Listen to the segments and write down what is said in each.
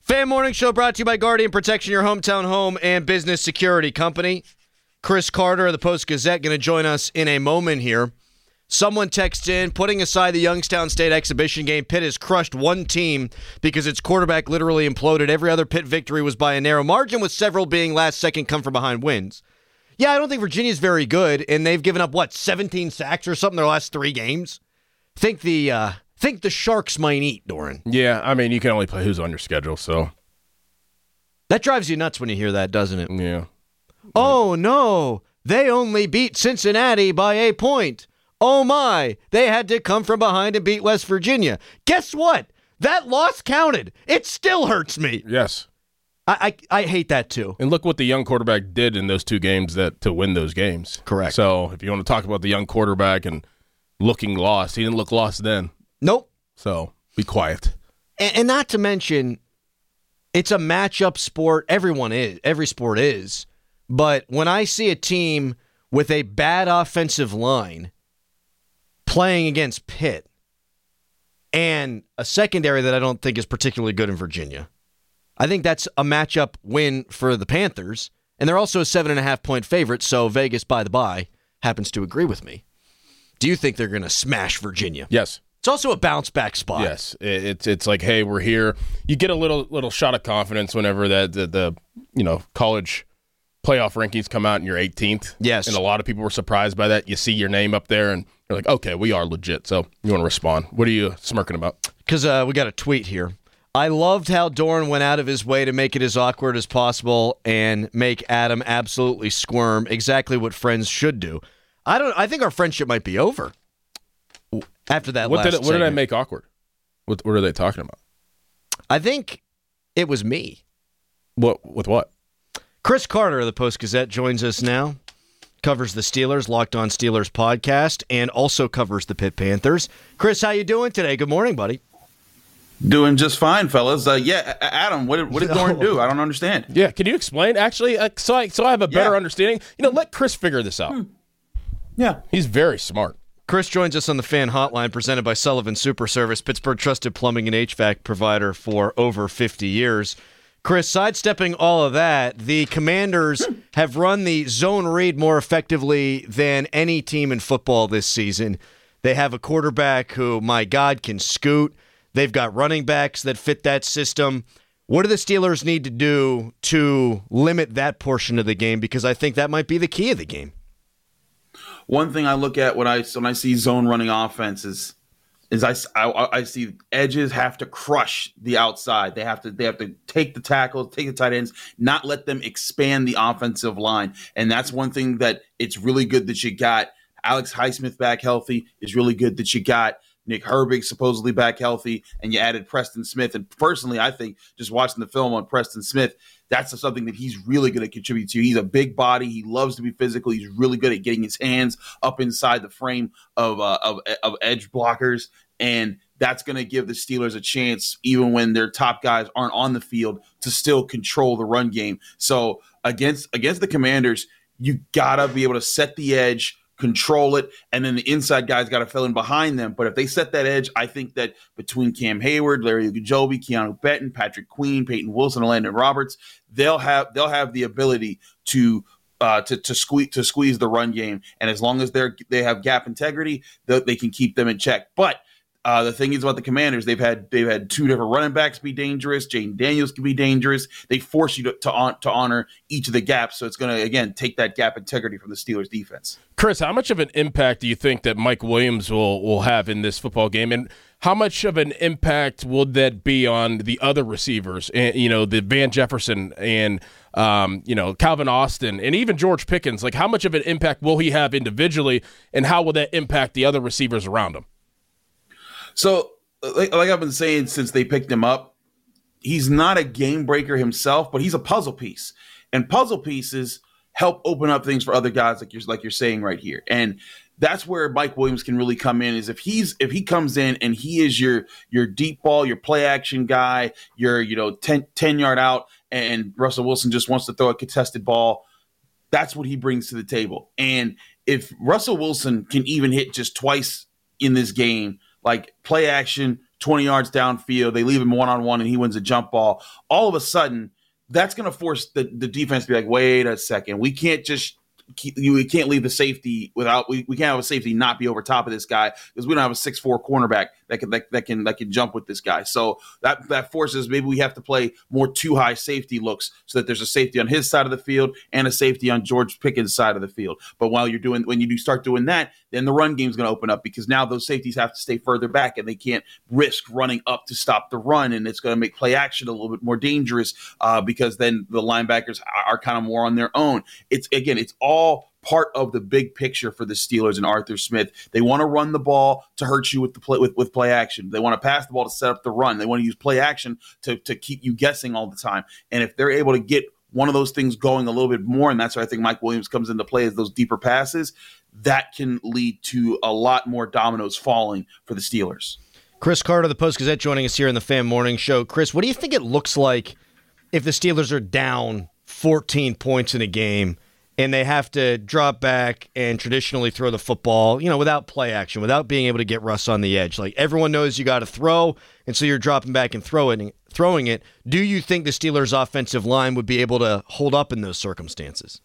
Fan Morning Show brought to you by Guardian Protection, your hometown home and business security company. Chris Carter of the Post-Gazette going to join us in a moment here. Someone texted in, putting aside the Youngstown State exhibition game, Pitt has crushed one team because its quarterback literally imploded. Every other Pitt victory was by a narrow margin, with several being last-second come-from-behind wins. Yeah, I don't think Virginia's very good, and they've given up, 17 sacks or something their last 3 games? Think the Sharks might eat, Doran. Yeah, I mean, you can only play who's on your schedule, so. That drives you nuts when you hear that, doesn't it? Yeah. Oh, no, they only beat Cincinnati by a point. Oh, my, they had to come from behind and beat West Virginia. Guess what? That loss counted. It still hurts me. Yes. I hate that, too. And look what the young quarterback did in those 2 games to win those games. Correct. So if you want to talk about the young quarterback and looking lost, he didn't look lost then. Nope. So be quiet. And not to mention, it's a matchup sport. Every sport is. But when I see a team with a bad offensive line playing against Pitt and a secondary that I don't think is particularly good in Virginia, I think that's a matchup win for the Panthers. And they're also a 7.5-point favorite, so Vegas, by the by, happens to agree with me. Do you think they're going to smash Virginia? Yes. It's also a bounce-back spot. Yes. It's like, hey, we're here. You get a little shot of confidence whenever the college playoff rankings come out and you're 18th. Yes. And a lot of people were surprised by that. You see your name up there, and you're like, okay, we are legit. So you want to respond. What are you smirking about? Because we got a tweet here. I loved how Doran went out of his way to make it as awkward as possible and make Adam absolutely squirm. Exactly what friends should do. I think our friendship might be over after that What last did I segment. make awkward? What are they talking about? I think it was me. With what? Chris Carter of the Post-Gazette joins us now. Covers the Steelers, Locked On Steelers podcast, and also covers the Pitt Panthers. Chris, how you doing today? Good morning, buddy. Doing just fine, fellas. Adam, what did Doran do? I don't understand. Yeah, can you explain? Actually, so I have a better understanding. Let Chris figure this out. Yeah. He's very smart. Chris joins us on the Fan Hotline presented by Sullivan Super Service, Pittsburgh trusted plumbing and HVAC provider for over 50 years. Chris, sidestepping all of that, the Commanders have run the zone read more effectively than any team in football this season. They have a quarterback who, my God, can scoot. They've got running backs that fit that system. What do the Steelers need to do to limit that portion of the game? Because I think that might be the key of the game. One thing I look at when I see zone running offenses is I see edges have to crush the outside. They have to take the tackles, take the tight ends, not let them expand the offensive line. And that's one thing that it's really good that you got Alex Highsmith back healthy. It's really good that you got Nick Herbig supposedly back healthy, and you added Preston Smith. And personally, I think just watching the film on Preston Smith, that's something that he's really going to contribute to. He's a big body. He loves to be physical. He's really good at getting his hands up inside the frame of edge blockers, and that's going to give the Steelers a chance, even when their top guys aren't on the field, to still control the run game. So against the Commanders, you got to be able to set the edge, control it, and then the inside guys got to fill in behind them. But if they set that edge, I think that between Cam Hayward, Larry Ogunjobi, Keanu Benton, Patrick Queen, Peyton Wilson, and Landon Roberts, they'll have the ability to squeeze the run game. And as long as they have gap integrity, they can keep them in check. But the thing is about the Commanders, they've had 2 different running backs be dangerous. Jaden Daniels can be dangerous. They force you to honor each of the gaps. So it's going to, again, take that gap integrity from the Steelers defense. Chris, how much of an impact do you think that Mike Williams will have in this football game? And how much of an impact will that be on the other receivers? And, the Van Jefferson and, Calvin Austin and even George Pickens. Like, how much of an impact will he have individually, and how will that impact the other receivers around him? So, like I've been saying since they picked him up, he's not a game breaker himself, but he's a puzzle piece. And puzzle pieces help open up things for other guys, like you're saying right here. And that's where Mike Williams can really come in, is if he comes in and he is your deep ball, your play action guy, your 10-yard out, and Russell Wilson just wants to throw a contested ball, that's what he brings to the table. And if Russell Wilson can even hit just twice in this game, like play action, 20 yards downfield. They leave him one-on-one and he wins a jump ball. All of a sudden, that's going to force the defense to be like, wait a second. We can't just we can't leave the safety without we can't have a safety not be over top of this guy because we don't have a 6'4" cornerback that can jump with this guy. So that forces maybe we have to play more too high safety looks so that there's a safety on his side of the field and a safety on George Pickens' side of the field. But when you start doing that, then the run game is going to open up because now those safeties have to stay further back and they can't risk running up to stop the run, and it's going to make play action a little bit more dangerous because then the linebackers are kind of more on their own. It's all part of the big picture for the Steelers and Arthur Smith. They want to run the ball to hurt you with the play action. They want to pass the ball to set up the run. They want to use play action to keep you guessing all the time. And if they're able to get one of those things going a little bit more, and that's where I think Mike Williams comes into play, is those deeper passes, that can lead to a lot more dominoes falling for the Steelers. Chris Carter, the Post-Gazette, joining us here in the Fan Morning Show. Chris, what do you think it looks like if the Steelers are down 14 points in a game and they have to drop back and traditionally throw the football, without play action, without being able to get Russ on the edge? Like, everyone knows you got to throw, and so you're dropping back and throwing it. Do you think the Steelers' offensive line would be able to hold up in those circumstances?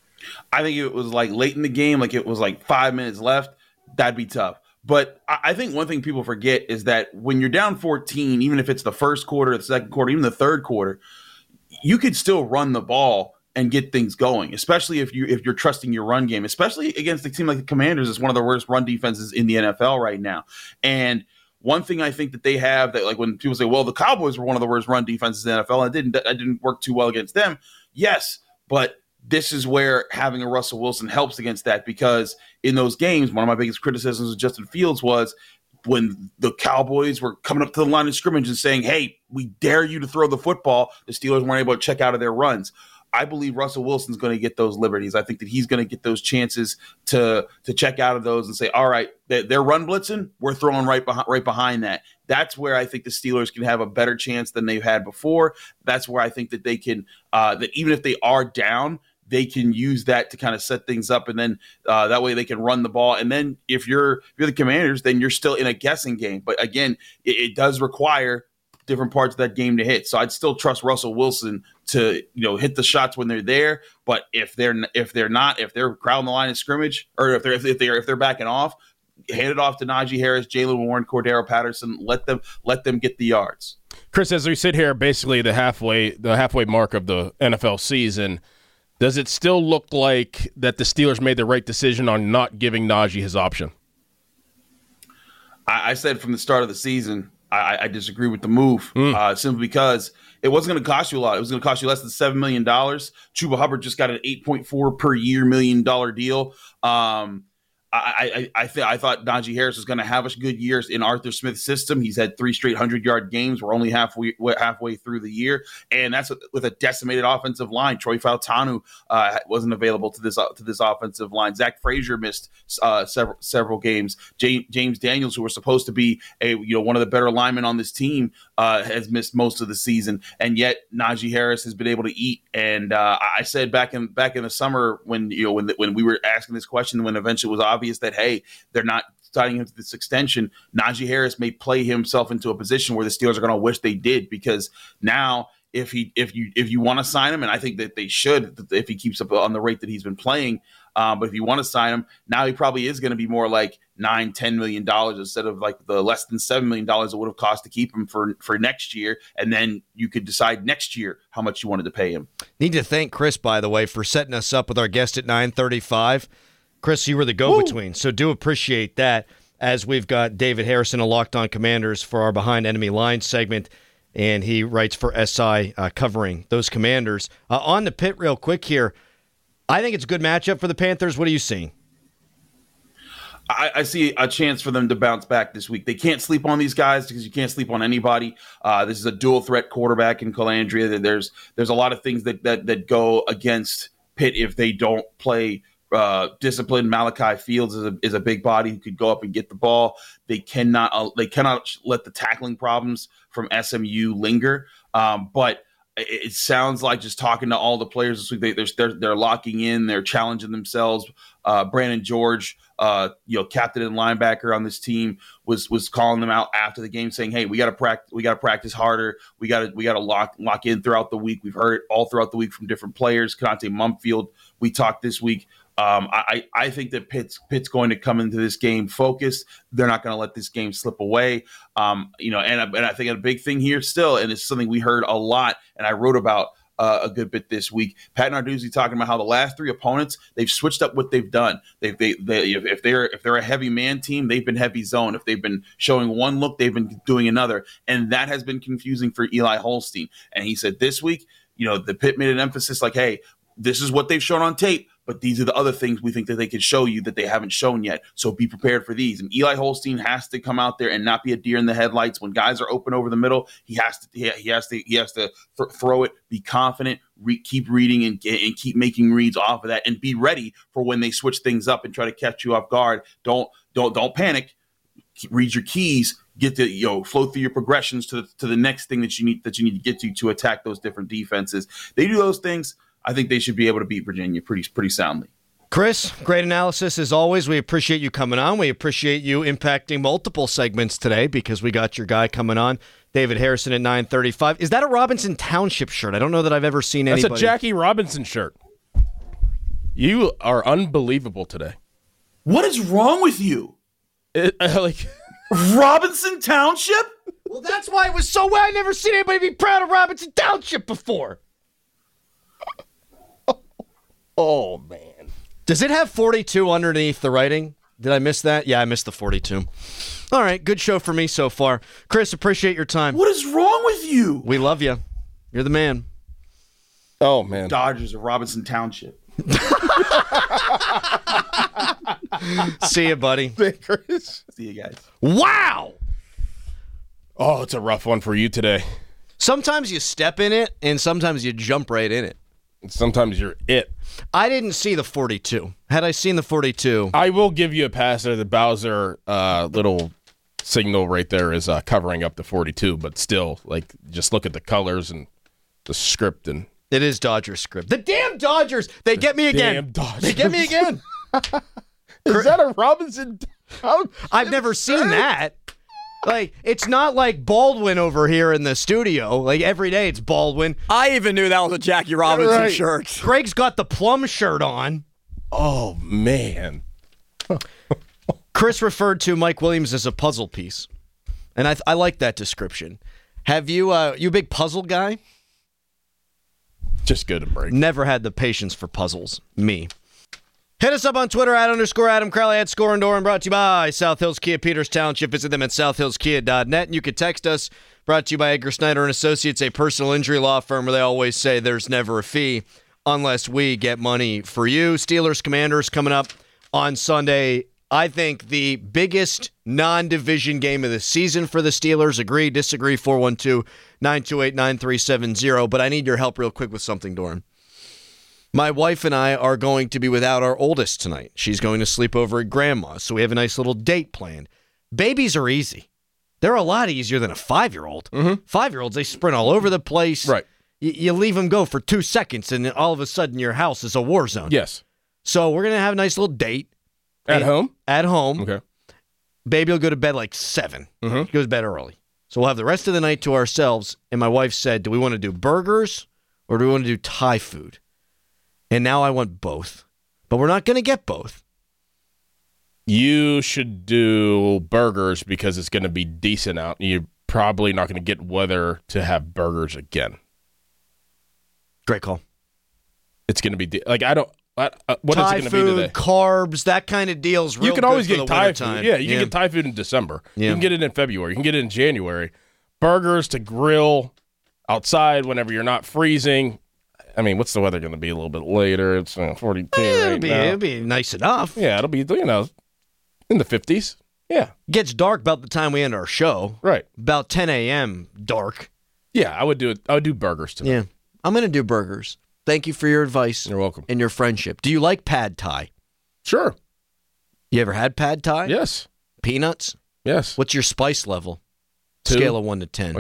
I think it was like late in the game, like it was like 5 minutes left. That'd be tough. But I think one thing people forget is that when you're down 14, even if it's the first quarter, the second quarter, even the third quarter, you could still run the ball and get things going, especially if you're trusting your run game, especially against a team like the Commanders. It's one of the worst run defenses in the NFL right now. And one thing I think that they have that, like, when people say, well, the Cowboys were one of the worst run defenses in the NFL, and it didn't work too well against them. Yes, but this is where having a Russell Wilson helps against that, because in those games, one of my biggest criticisms of Justin Fields was when the Cowboys were coming up to the line of scrimmage and saying, hey, we dare you to throw the football, the Steelers weren't able to check out of their runs. I believe Russell Wilson's going to get those liberties. I think that he's going to get those chances to check out of those and say, all right, they're run blitzing, we're throwing right behind that. That's where I think the Steelers can have a better chance than they've had before. That's where I think that they can, that even if they are down, they can use that to kind of set things up, and then that way they can run the ball. And then if you're the Commanders, then you're still in a guessing game. But again, it does require different parts of that game to hit. So I'd still trust Russell Wilson to hit the shots when they're there. But if they're crowding the line of scrimmage, or if they're backing off, hand it off to Najee Harris, Jaylen Warren, Cordero Patterson. Let them get the yards. Chris, as we sit here, basically the halfway mark of the NFL season, does it still look like that the Steelers made the right decision on not giving Najee his option? I said from the start of the season, I disagree with the move, simply because it wasn't going to cost you a lot. It was going to cost you less than $7 million. Chuba Hubbard just got an $8.4 per year $1 million deal. I thought Najee Harris was going to have a good year in Arthur Smith's system. He's had 3 straight 100-yard games. We're only halfway through the year, and that's with a decimated offensive line. Troy Fautanu wasn't available to this offensive line. Zach Frazier missed several games. James Daniels, who was supposed to be one of the better linemen on this team, has missed most of the season, and yet Najee Harris has been able to eat. And I said back in the summer when we were asking this question, when eventually it was obvious that, hey, they're not signing him to this extension, Najee Harris may play himself into a position where the Steelers are going to wish they did, because now if you want to sign him, and I think that they should if he keeps up on the rate that he's been playing, but if you want to sign him, now he probably is going to be more like $9-10 million instead of like the less than $7 million it would have cost to keep him for next year. And then you could decide next year how much you wanted to pay him. Need to thank Chris, by the way, for setting us up with our guest at 9:35. Chris, you were the go-between, so do appreciate that, as we've got David Harrison of Locked On Commanders for our Behind Enemy Lines segment, and he writes for SI covering those Commanders. On the pit real quick here, I think it's a good matchup for the Panthers. What are you seeing? I see a chance for them to bounce back this week. They can't sleep on these guys because you can't sleep on anybody. This is a dual threat quarterback in Calandria. There's a lot of things that go against Pitt if they don't play disciplined. Malachi Fields is a big body who could go up and get the ball. They cannot let the tackling problems from SMU linger. But it sounds like just talking to all the players this week, they're locking in, they're challenging themselves. Brandon George, captain and linebacker on this team, was calling them out after the game, saying, "Hey, we got to practice harder. We got to lock in throughout the week." We've heard it all throughout the week from different players. Conte Mumfield, we talked this week. I think that Pitt's going to come into this game focused. They're not going to let this game slip away. And I think a big thing here still, and it's something we heard a lot, and I wrote about a good bit this week. Pat Narduzzi talking about how the last three opponents, they've switched up what they've done. If they're a heavy man team, they've been heavy zone. If they've been showing one look, they've been doing another, and that has been confusing for Eli Holstein. And he said this week, the Pitt made an emphasis like, hey, this is what they've shown on tape, but these are the other things we think that they could show you that they haven't shown yet. So be prepared for these. And Eli Holstein has to come out there and not be a deer in the headlights. When guys are open over the middle, he has to throw it, be confident, keep reading and keep making reads off of that, and be ready for when they switch things up and try to catch you off guard. Don't panic. Read your keys. Get to flow through your progressions to the next thing that you need to get to attack those different defenses. They do those things. I think they should be able to beat Virginia pretty soundly. Chris, great analysis as always. We appreciate you coming on. We appreciate you impacting multiple segments today because we got your guy coming on, David Harrison at 9:35. Is that a Robinson Township shirt? I don't know that I've ever seen anybody. That's a Jackie Robinson shirt. You are unbelievable today. What is wrong with you? Robinson Township? Well, that's why it was so well. I've never seen anybody be proud of Robinson Township before. Oh, man. Does it have 42 underneath the writing? Did I miss that? Yeah, I missed the 42. All right, good show for me so far. Chris, appreciate your time. What is wrong with you? We love you. You're the man. Oh, man. Dodgers of Robinson Township. See you, buddy. Chris. See you guys. Wow! Oh, it's a rough one for you today. Sometimes you step in it, and sometimes you jump right in it. Sometimes you're it. I didn't see the 42. Had I seen the 42... I will give you a pass there. The Bowser little signal right there is covering up the 42, but still, just look at the colors and the script. And it is Dodgers script. The damn Dodgers! They get me again. Damn Dodgers. They get me again. Is that a Robinson? I've never seen that. It's not like Baldwin over here in the studio. Every day it's Baldwin. I even knew that was a Jackie Robinson shirt. Craig's got the plum shirt on. Oh, man. Chris referred to Mike Williams as a puzzle piece. And I like that description. Have you a big puzzle guy? Just good to break. Never had the patience for puzzles. Me. Hit us up on Twitter @_Adam Crowley @ScoreandDoran. Brought to you by South Hills Kia Peters Township. Visit them at southhillskia.net. And you can text us. Brought to you by Edgar Snyder and Associates, a personal injury law firm where they always say there's never a fee unless we get money for you. Steelers Commanders coming up on Sunday. I think the biggest non-division game of the season for the Steelers. Agree, disagree, 412-928-9370. But I need your help real quick with something, Doran. My wife and I are going to be without our oldest tonight. She's going to sleep over at Grandma's, so we have a nice little date planned. Babies are easy. They're a lot easier than a 5-year-old. Mm-hmm. 5-year-olds, they sprint all over the place. Right. You leave them go for 2 seconds, and then all of a sudden your house is a war zone. Yes. So we're going to have a nice little date. At home? At home. Okay. Baby will go to bed 7. Mm-hmm. She goes to bed early. So we'll have the rest of the night to ourselves, and my wife said, do we want to do burgers or do we want to do Thai food? And now I want both. But we're not going to get both. You should do burgers because it's going to be decent out. You're probably not going to get weather to have burgers again. Great call. It's going to be what Thai is it going to be today? Carbs, that kind of deal's real. You can always get Thai time. food. Yeah, you can get Thai food in December. Yeah. You can get it in February. You can get it in January. Burgers to grill outside whenever you're not freezing. I mean, what's the weather going to be a little bit later? It's 42 right now. It'll be nice enough. Yeah, it'll be, in the 50s. Yeah. Gets dark about the time we end our show. Right. About 10 a.m. dark. Yeah, I would do it. I would do burgers tonight. Yeah. I'm going to do burgers. Thank you for your advice. You're welcome. And your friendship. Do you like pad thai? Sure. You ever had pad thai? Yes. Peanuts? Yes. What's your spice level? 2. Scale of 1 to 10.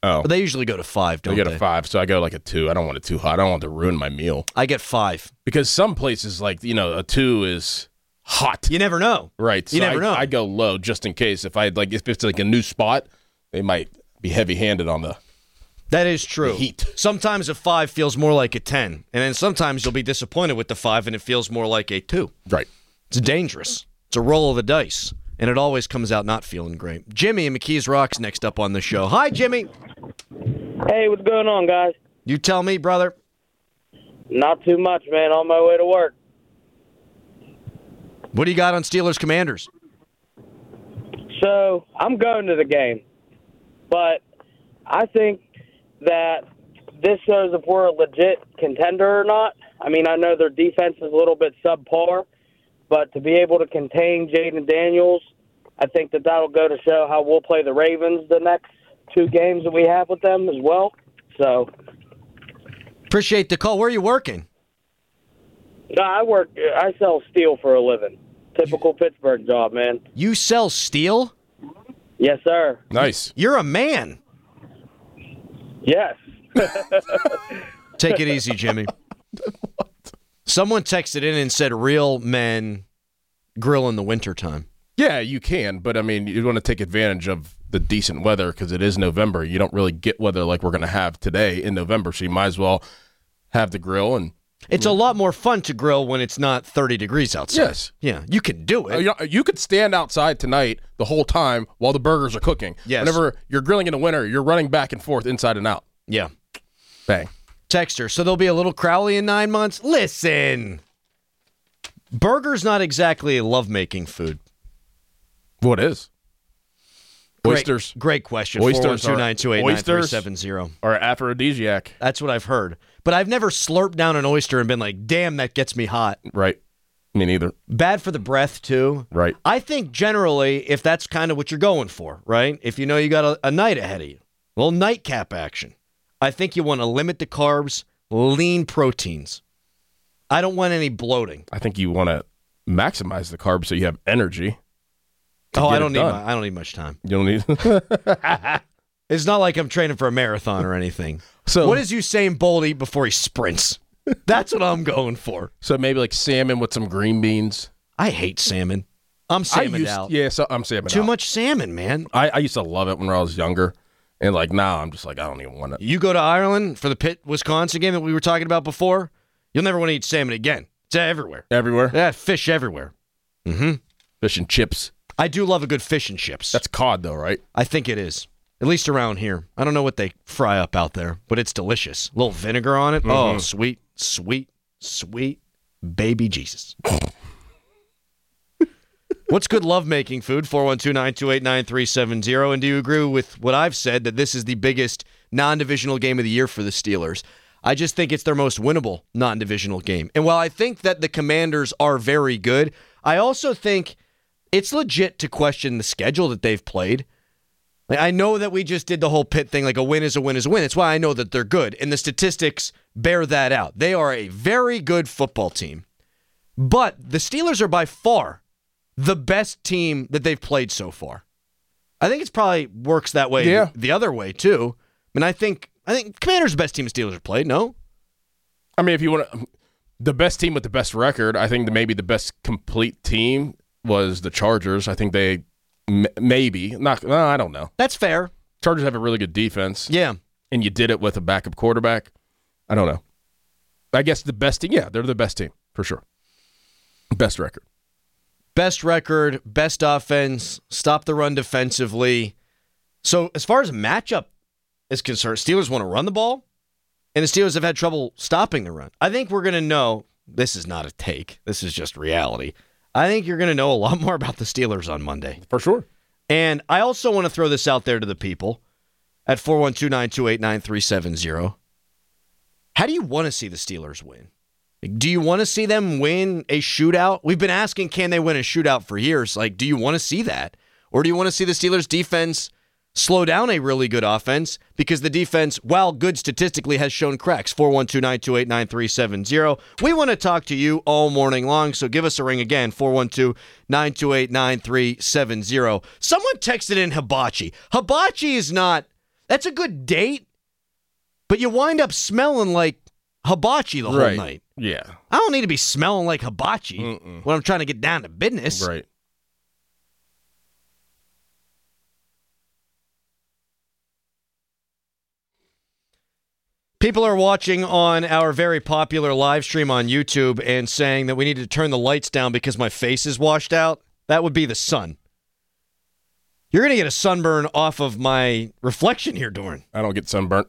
Oh. But they usually go to 5, don't I they? get a 5, so I go like a 2. I don't want it too hot. I don't want to ruin my meal. I get 5. Because some places, like, a 2 is hot. You never know. Right. You never know. I go low just in case. If it's like a new spot, they might be heavy-handed on the That is true. heat. Sometimes a 5 feels more like a 10. And then sometimes you'll be disappointed with the 5 and it feels more like a 2. Right. It's dangerous. It's a roll of the dice. And it always comes out not feeling great. Jimmy in McKees Rocks next up on the show. Hi, Jimmy. Hey, what's going on, guys? You tell me, brother. Not too much, man. On my way to work. What do you got on Steelers Commanders? So, I'm going to the game. But I think that this shows if we're a legit contender or not. I mean, I know their defense is a little bit subpar, but to be able to contain Jaden Daniels, I think that that'll go to show how we'll play the Ravens the next 2 games that we have with them as well. So, Appreciate the call. Where are you working? no, I sell steel for a living. Typical Pittsburgh job, man. You sell steel? Yes, sir. Nice. You're a man. Yes. Take it easy, Jimmy. Someone texted in and said real men grill in the wintertime. Yeah, you can, but I mean, you want to take advantage of the decent weather because it is November. You don't really get weather like we're going to have today in November, so you might as well have the grill. And It's a lot more fun to grill when it's not 30 degrees outside. Yes. Yeah, you can do it. you could stand outside tonight the whole time while the burgers are cooking. Yes. Whenever you're grilling in the winter, you're running back and forth inside and out. Yeah. Bang. Texter, so there'll be a little Crowley in 9 months? Listen. Burger's not exactly a lovemaking food. What is? Oysters. Great question. Oysters 412-928-9370. Or aphrodisiac. That's what I've heard. But I've never slurped down an oyster and been like, damn, that gets me hot. Right. Me neither. Bad for the breath, too. Right. I think generally, if that's kind of what you're going for, right? If you know you got a night ahead of you, a little nightcap action. I think you want to limit the carbs, lean proteins. I don't want any bloating. I think you want to maximize the carbs so you have energy. Oh, get I don't it need done. I don't need much time. You don't need. It's not like I'm training for a marathon or anything. So What does Usain Bolt eat before he sprints? That's what I'm going for. So maybe like salmon with some green beans. I hate salmon. I'm salmoned out. Yeah, so I'm salmon Too out. much salmon, man. I used to love it when I was younger, and like now I'm just like I don't even want it. You go to Ireland for the Pitt, Wisconsin game that we were talking about before, you'll never want to eat salmon again. It's everywhere. Everywhere. Yeah, fish everywhere. Mm-hmm. Fish and chips. I do love a good fish and chips. That's cod though, right? I think it is. At least around here. I don't know what they fry up out there, but it's delicious. A little vinegar on it. Oh, sweet, sweet, sweet baby Jesus. What's good lovemaking food? 412-928-9370. And do you agree with what I've said, that this is the biggest non-divisional game of the year for the Steelers? I just think it's their most winnable non-divisional game. And while I think that the Commanders are very good, I also think it's legit to question the schedule that they've played. Like, I know that we just did the whole Pitt thing, like a win is a win is a win. It's why I know that they're good, and the statistics bear that out. They are a very good football team. But the Steelers are by far the best team that they've played so far. I think it's probably works that way the other way, too. I mean, I think Commanders are the best team the Steelers have played, no? I mean, if you want to, the best team with the best record, I think maybe the best complete team was the Chargers. I think they maybe not. No, I don't know. That's fair. Chargers have a really good defense. Yeah. And you did it with a backup quarterback. I don't know. I guess the best team. Yeah, they're the best team for sure. Best record. Best record, best offense, stop the run defensively. So as far as matchup is concerned, Steelers want to run the ball, and the Steelers have had trouble stopping the run. I think we're going to know, this is not a take, this is just reality. I think you're going to know a lot more about the Steelers on Monday. For sure. And I also want to throw this out there to the people at 412-928-9370. How do you want to see the Steelers win? Do you want to see them win a shootout? We've been asking, can they win a shootout for years? Like, do you want to see that? Or do you want to see the Steelers defense slow down a really good offense? Because the defense, while good statistically, has shown cracks. 412-928-9370. We want to talk to you all morning long, so give us a ring again, 412-928-9370. Someone texted in Hibachi. Hibachi is not That's a good date, but you wind up smelling like hibachi the whole night. Yeah. I don't need to be smelling like hibachi when I'm trying to get down to business. Right. People are watching on our very popular live stream on YouTube and saying that we need to turn the lights down because my face is washed out. That would be the sun. You're going to get a sunburn off of my reflection here, Doran. I don't get sunburnt.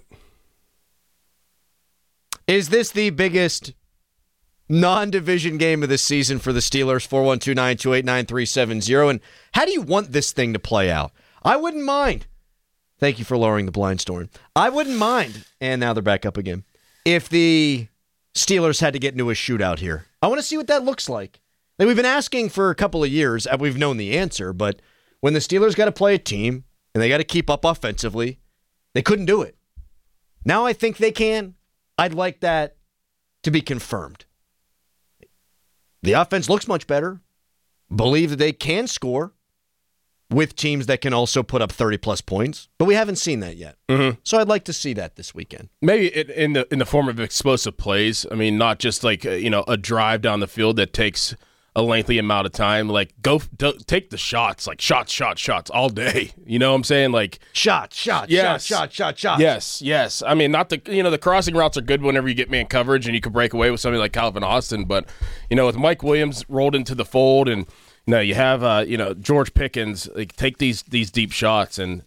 Is this the biggest non-division game of the season for the Steelers? 412-928-9370. And how do you want this thing to play out? I wouldn't mind. Thank you for lowering the blinds, Doran. I wouldn't mind, and now they're back up again, if the Steelers had to get into a shootout here. I want to see what that looks like. We've been asking for a couple of years, and we've known the answer, but when the Steelers got to play a team and they got to keep up offensively, they couldn't do it. Now I think they can. I'd like that to be confirmed. The offense looks much better. Believe that they can score with teams that can also put up 30-plus points, but we haven't seen that yet. Mm-hmm. So I'd like to see that this weekend. Maybe in the form of explosive plays. I mean, not just like a drive down the field that takes a lengthy amount of time. Like take the shots, like shots all day. You know what I'm saying? Like shots. Yes. Yes. I mean, not the crossing routes are good whenever you get man coverage and you can break away with somebody like Calvin Austin, but with Mike Williams rolled into the fold and you have George Pickens take these deep shots, and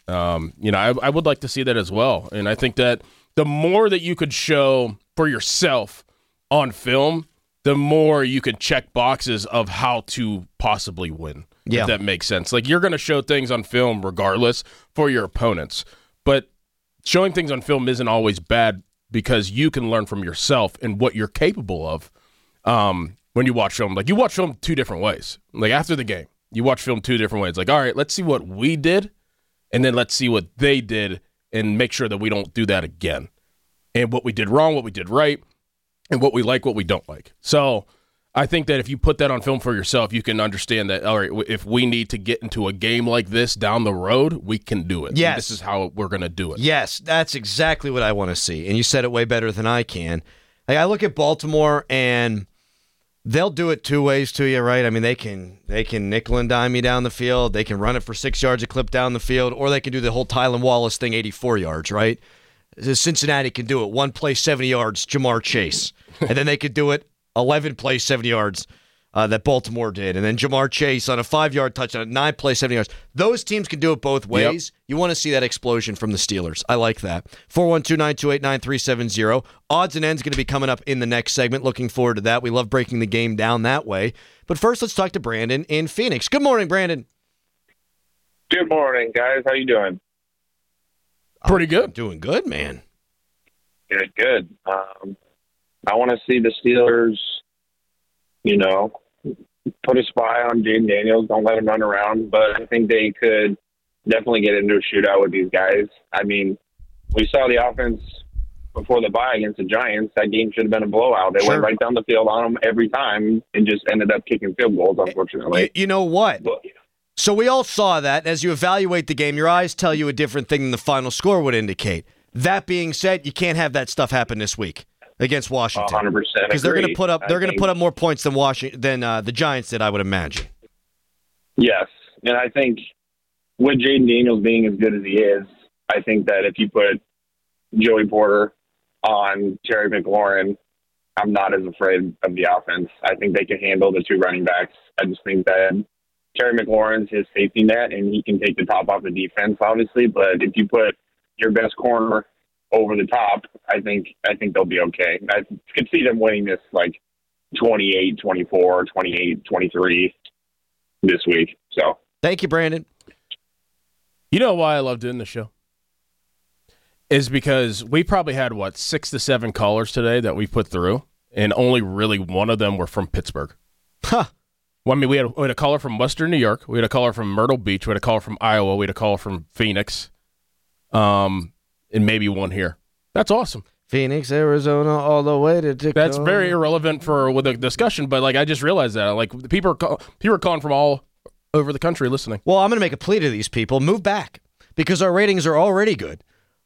I would like to see that as well. And I think that the more that you could show for yourself on film, the more you could check boxes of how to possibly win. Yeah. If that makes sense. Like you're going to show things on film regardless for your opponents, but showing things on film isn't always bad because you can learn from yourself and what you're capable of. When you watch film, like you watch film two different ways. Like after the game, you watch film two different ways. Like, all right, let's see what we did, and then let's see what they did, and make sure that we don't do that again. And what we did wrong, what we did right, and what we like, what we don't like. So I think that if you put that on film for yourself, you can understand that, all right, if we need to get into a game like this down the road, we can do it. Yes. And this is how we're going to do it. Yes, that's exactly what I want to see. And you said it way better than I can. Like I look at Baltimore and they'll do it two ways to you, right? I mean, they can nickel and dime you down the field. They can run it for 6 yards a clip down the field, or they can do the whole Tylan Wallace thing, 84 yards, right? Cincinnati can do it. 1 play, 70 yards, Jamar Chase. And then they could do it 11 plays, 70 yards that Baltimore did. And then Jamar Chase on a 5-yard touchdown, 9 plays, 70 yards. Those teams can do it both ways. Yep. You want to see that explosion from the Steelers. I like that. 412-928-9370. Odds and ends going to be coming up in the next segment. Looking forward to that. We love breaking the game down that way. But first, let's talk to Brandon in Phoenix. Good morning, Brandon. Good morning, guys. How you doing? Pretty good. I'm doing good, man. Good. I want to see the Steelers, put a spy on Jaden Daniels. Don't let him run around. But I think they could definitely get into a shootout with these guys. I mean, we saw the offense before the bye against the Giants. That game should have been a blowout. They went right down the field on them every time and just ended up kicking field goals, unfortunately. You know what? So we all saw that. As you evaluate the game, your eyes tell you a different thing than the final score would indicate. That being said, you can't have that stuff happen this week against Washington. 100%. Because they're going to put up. They're going to put up more points than the Giants did, I would imagine. Yes, and I think with Jaden Daniels being as good as he is, I think that if you put Joey Porter on Terry McLaurin, I'm not as afraid of the offense. I think they can handle the two running backs. I just think that Terry McLaurin's his safety net, and he can take the top off the defense, obviously. But if you put your best corner over the top, I think they'll be okay. I could see them winning this like 28-24, 28-23 this week. So thank you, Brandon. You know why I love doing the show? Is because we probably had, 6 to 7 callers today that we put through, and only really one of them were from Pittsburgh. Huh. Well, I mean, we had a caller from Western New York. We had a caller from Myrtle Beach. We had a caller from Iowa. We had a caller from Phoenix. And maybe one here. That's awesome. Phoenix, Arizona, all the way to Tacoma. That's very irrelevant with a discussion, but I just realized that people are calling from all over the country listening. Well, I'm going to make a plea to these people: move back, because our ratings are already good.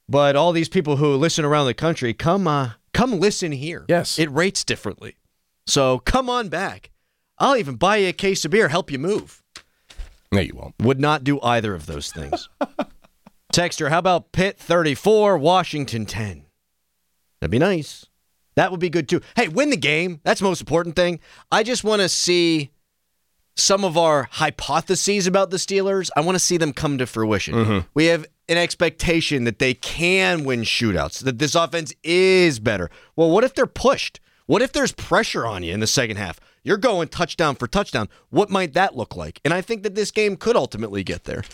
But all these people who listen around the country, come listen here. Yes. It rates differently. So come on back. I'll even buy you a case of beer, help you move. No, you won't. Would not do either of those things. Texter, how about Pitt 34, Washington 10? That'd be nice. That would be good too. Hey, win the game. That's the most important thing. I just want to see some of our hypotheses about the Steelers. I want to see them come to fruition. Mm-hmm. We have an expectation that they can win shootouts, that this offense is better. Well, what if they're pushed? What if there's pressure on you in the second half? You're going touchdown for touchdown. What might that look like? And I think that this game could ultimately get there.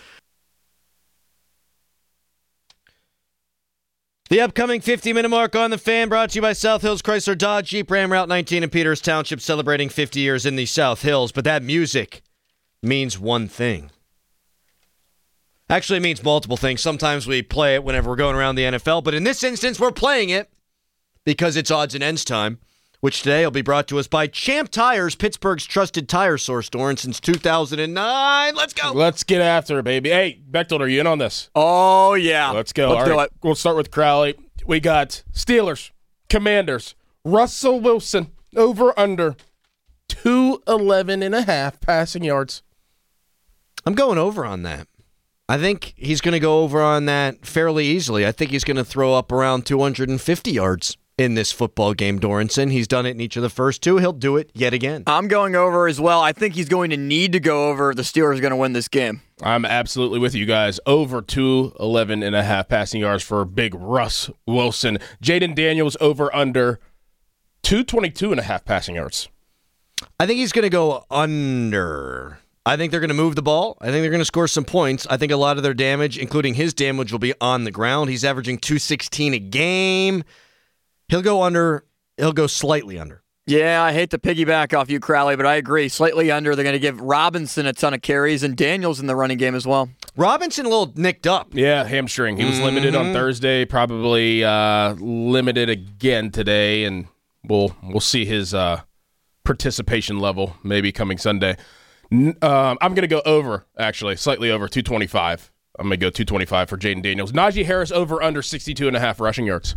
The upcoming 50-minute mark on the Fan, brought to you by South Hills Chrysler Dodge Jeep Ram Route 19 in Peters Township, celebrating 50 years in the South Hills. But that music means one thing. Actually, it means multiple things. Sometimes we play it whenever we're going around the NFL, but in this instance, we're playing it because it's odds and ends time, which today will be brought to us by Champ Tires, Pittsburgh's trusted tire source store, and since 2009. Let's go. Let's get after it, baby. Hey, Bechtold, are you in on this? Oh, yeah. Let's go. Let's All do right, it. we'll start with Crowley. We got Steelers, Commanders, Russell Wilson, over under 211.5 passing yards. I'm going over on that. I think he's going to go over on that fairly easily. I think he's going to throw up around 250 yards in this football game, Dorranson. He's done it in each of the first two. He'll do it yet again. I'm going over as well. I think he's going to need to go over if the Steelers are going to win this game. I'm absolutely with you guys. Over 211.5 passing yards for big Russ Wilson. Jaden Daniels over under 222.5 passing yards. I think he's going to go under. I think they're going to move the ball. I think they're going to score some points. I think a lot of their damage, including his damage, will be on the ground. He's averaging 216 a game. He'll go under. He'll go slightly under. Yeah, I hate to piggyback off you, Crowley, but I agree. Slightly under. They're going to give Robinson a ton of carries and Daniels in the running game as well. Robinson a little nicked up. Yeah, hamstring. He was limited on Thursday, probably limited again today, and we'll see his participation level maybe coming Sunday. I'm going to go over, actually, slightly over 225. I'm going to go 225 for Jaden Daniels. Najee Harris over under 62.5 rushing yards.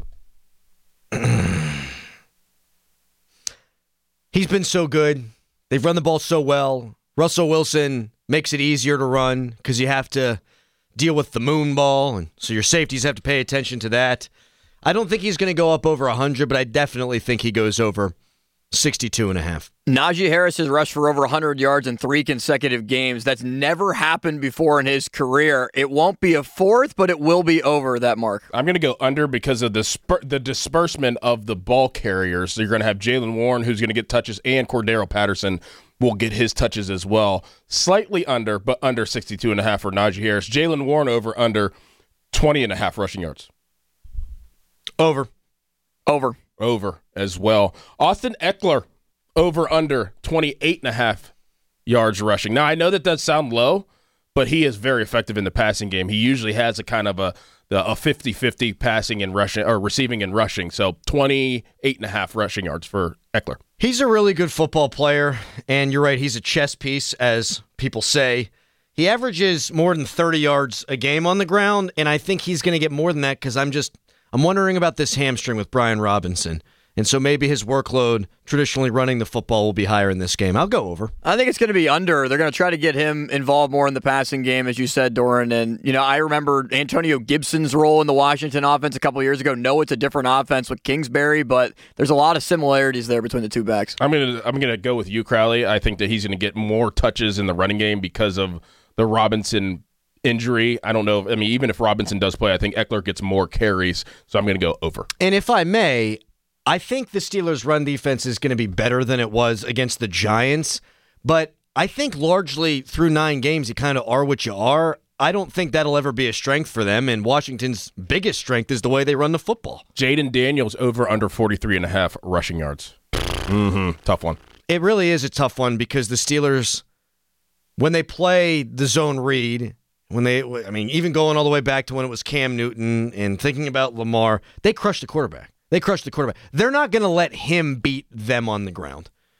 He's been so good. They've run the ball so well. Russell Wilson makes it easier to run because you have to deal with the moon ball, and so your safeties have to pay attention to that. I don't think he's going to go up over 100, but I definitely think he goes over 62.5. Najee Harris has rushed for over 100 yards in 3 consecutive games. That's never happened before in his career. It won't be a fourth, but it will be over that mark. I'm going to go under because of the disbursement of the ball carriers. So you're going to have Jaylen Warren, who's going to get touches, and Cordero Patterson will get his touches as well. Slightly under, but under 62.5 for Najee Harris. Jaylen Warren over under 20.5 rushing yards. Over As well. Austin Eckler over under 28.5 yards rushing. Now, I know that does sound low, but he is very effective in the passing game. He usually has a kind of a 50-50 passing and rushing, or receiving and rushing. So 28.5 rushing yards for Eckler. He's a really good football player, and you're right, he's a chess piece, as people say. He averages more than 30 yards a game on the ground, and I think he's going to get more than that because I'm wondering about this hamstring with Brian Robinson. And so maybe his workload, traditionally running the football, will be higher in this game. I'll go over. I think it's going to be under. They're going to try to get him involved more in the passing game, as you said, Doran. And, I remember Antonio Gibson's role in the Washington offense a couple of years ago. No, it's a different offense with Kingsbury, but there's a lot of similarities there between the two backs. I'm gonna go with you, Crowley. I think that he's going to get more touches in the running game because of the Robinson injury. I don't know. Even if Robinson does play, I think Eckler gets more carries. So I'm going to go over. And if I may, I think the Steelers' run defense is going to be better than it was against the Giants, but I think largely through 9 games, you kind of are what you are. I don't think that'll ever be a strength for them, and Washington's biggest strength is the way they run the football. Jaden Daniels over under 43.5 rushing yards. Tough one. It really is a tough one because the Steelers, when they play the zone read, even going all the way back to when it was Cam Newton and thinking about Lamar, they crushed the quarterback. They're not going to let him beat them on the ground.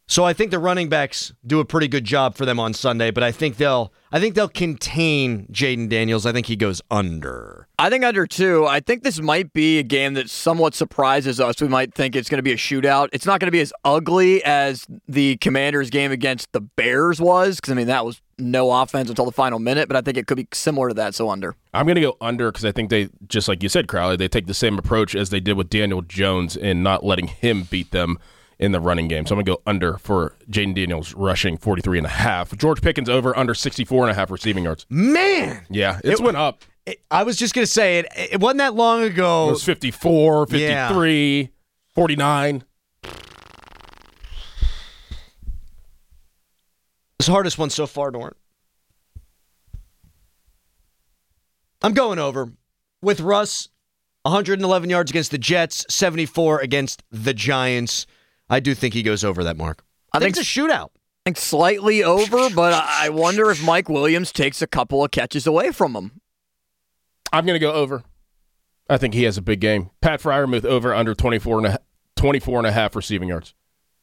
So I think the running backs do a pretty good job for them on Sunday, but I think they'll contain Jaden Daniels. I think he goes under. I think under 2. I think this might be a game that somewhat surprises us. We might think it's going to be a shootout. It's not going to be as ugly as the Commanders game against the Bears was, because, I mean, that was no offense until the final minute, but I think it could be similar to that, so under. I'm going to go under because I think they, just like you said, Crowley, they take the same approach as they did with Daniel Jones in not letting him beat them in the running game. So I'm going to go under for Jaden Daniels rushing 43.5. George Pickens over under 64.5 receiving yards. Man! Yeah, it went up. I was just going to say, it wasn't that long ago. It was 54, 53, 49. It's the hardest one so far, Doran. I'm going over. With Russ, 111 yards against the Jets, 74 against the Giants. I do think he goes over that mark. I think it's a shootout. I think slightly over, but I wonder if Mike Williams takes a couple of catches away from him. I'm going to go over. I think he has a big game. Pat Freiermuth over under 24.5 receiving yards.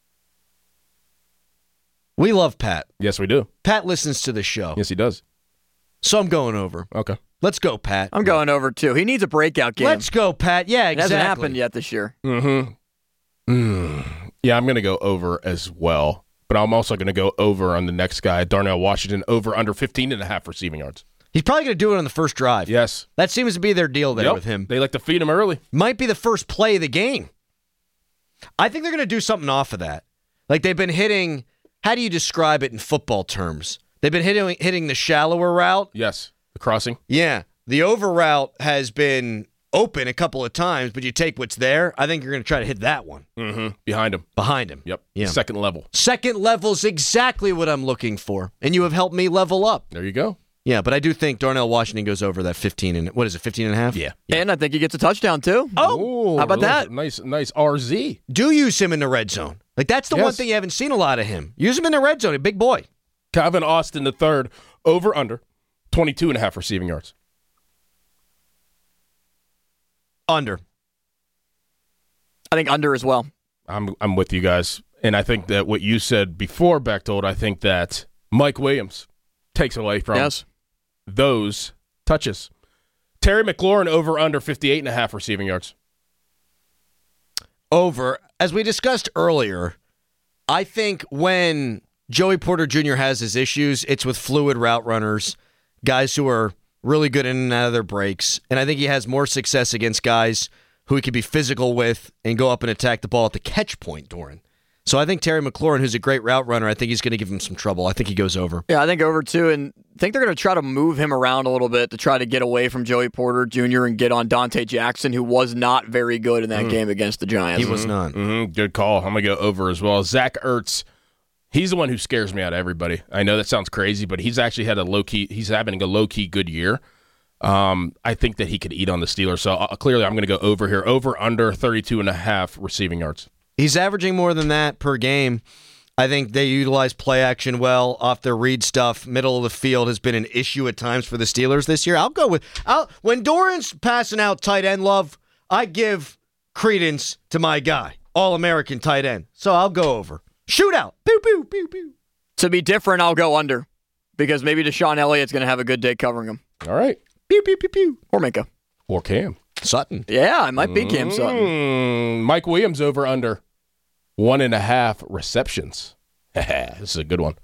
We love Pat. Yes, we do. Pat listens to the show. Yes, he does. So I'm going over. Okay. Let's go, Pat. I'm going over, too. He needs a breakout game. Let's go, Pat. Yeah, exactly. It hasn't happened yet this year. Yeah, I'm going to go over as well. But I'm also going to go over on the next guy, Darnell Washington, over under 15.5 receiving yards. He's probably going to do it on the first drive. Yes. That seems to be their deal there with him. They like to feed him early. Might be the first play of the game. I think they're going to do something off of that. Like they've been hitting, how do you describe it in football terms? They've been hitting the shallower route. Yes. The crossing. Yeah. The over route has been open a couple of times, but you take what's there. I think you're going to try to hit that one. Mm-hmm. Behind him. Behind him. Yep. Yeah. Second level. Second level's exactly what I'm looking for. And you have helped me level up. There you go. Yeah, but I do think Darnell Washington goes over that 15 and what is it, 15.5? Yeah. And I think he gets a touchdown, too. Oh, how about that? Nice RZ. Do use him in the red zone. Like, that's the one thing you haven't seen a lot of him. Use him in the red zone, a big boy. Calvin Austin III, over under 22.5 receiving yards. Under. I think under as well. I'm with you guys. And I think that what you said before, Bechtold, I think that Mike Williams takes away from those touches. Terry McLaurin over under 58.5 receiving yards. Over. As we discussed earlier, I think when Joey Porter Jr. has his issues, it's with fluid route runners, guys who are really good in and out of their breaks. And I think he has more success against guys who he can be physical with and go up and attack the ball at the catch point, Doran. So I think Terry McLaurin, who's a great route runner, I think he's going to give him some trouble. I think he goes over. Yeah, I think over too, and I think they're going to try to move him around a little bit to try to get away from Joey Porter Jr. and get on Dante Jackson, who was not very good in that game against the Giants. He was not. Mm-hmm. Good call. I'm going to go over as well. Zach Ertz, he's the one who scares me out of everybody. I know that sounds crazy, but he's actually had he's having a low-key good year. I think that he could eat on the Steelers. So clearly I'm going to go over here. Over under 32.5 receiving yards. He's averaging more than that per game. I think they utilize play action well off their read stuff. Middle of the field has been an issue at times for the Steelers this year. I'll go with when Doran's passing out tight end love, I give credence to my guy, All-American tight end. So I'll go over. Shootout. Pew, pew, pew, pew. To be different, I'll go under because maybe Deshaun Elliott's going to have a good day covering him. All right. Pew, pew, pew, pew. Or Minka. Or Cam. Sutton. Yeah, it might be Cam Sutton. Mike Williams over under 1.5 receptions. This is a good one.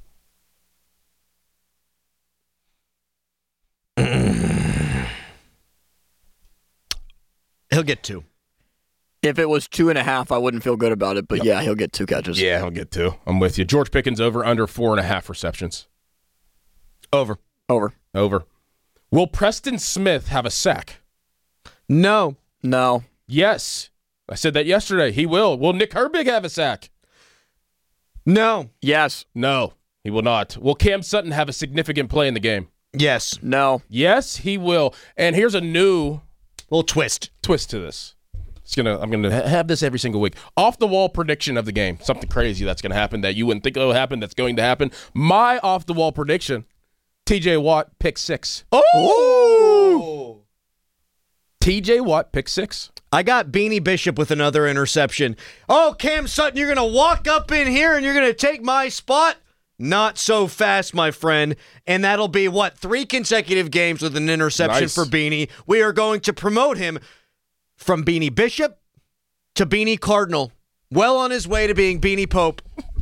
He'll get 2. If it was 2.5, I wouldn't feel good about it, but yeah, he'll get 2 catches. Yeah, he'll get 2. I'm with you. George Pickens over under 4.5 receptions. Over. Over. Will Preston Smith have a sack? No. Yes. I said that yesterday. He will. Will Nick Herbig have a sack? No. Yes. No, he will not. Will Cam Sutton have a significant play in the game? Yes. No. Yes, he will. And here's a new little twist to this. I'm gonna have this every single week. Off the wall prediction of the game. Something crazy that's gonna happen that you wouldn't think it would happen. That's going to happen. My off the wall prediction: T.J. Watt pick 6. Oh. TJ Watt, pick 6. I got Beanie Bishop with another interception. Oh, Cam Sutton, you're going to walk up in here and you're going to take my spot? Not so fast, my friend. And that'll be, 3 consecutive games with an interception for Beanie. We are going to promote him from Beanie Bishop to Beanie Cardinal. Well on his way to being Beanie Pope.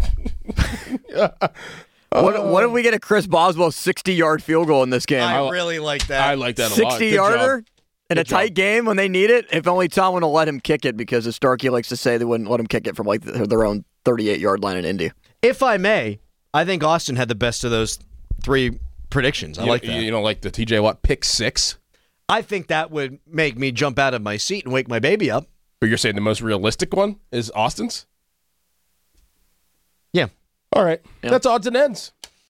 What if we get a Chris Boswell 60-yard field goal in this game? I really like that. I like that a lot. 60-yarder in a tight game when they need it? If only Tomlin will let him kick it, because as Starkey likes to say, they wouldn't let him kick it from their own 38-yard line in Indy. If I may, I think Austin had the best of those 3 predictions. I like that. You don't like the TJ Watt pick 6? I think that would make me jump out of my seat and wake my baby up. But you're saying the most realistic one is Austin's? Yeah. All right. That's odds and ends.